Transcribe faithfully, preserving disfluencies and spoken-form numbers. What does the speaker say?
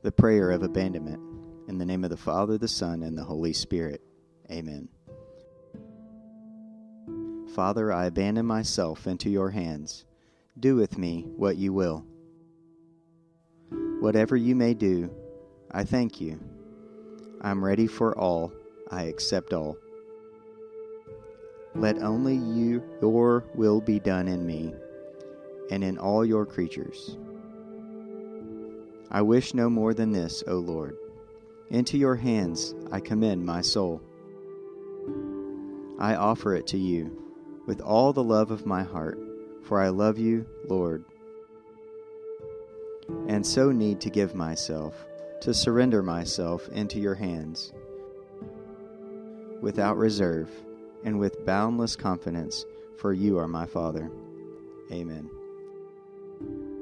The prayer of abandonment. In the name of the Father, the Son, and the Holy Spirit. Amen. Father, I abandon myself into your hands. Do with me what you will. Whatever you may do, I thank you. I'm ready for all. I accept all. Let only you, your will be done in me and in all your creatures. I wish no more than this, O Lord. Into your hands I commend my soul. I offer it to you with all the love of my heart, for I love you, Lord, and so need to give myself, to surrender myself into your hands, without reserve and with boundless confidence, for you are my Father. Amen.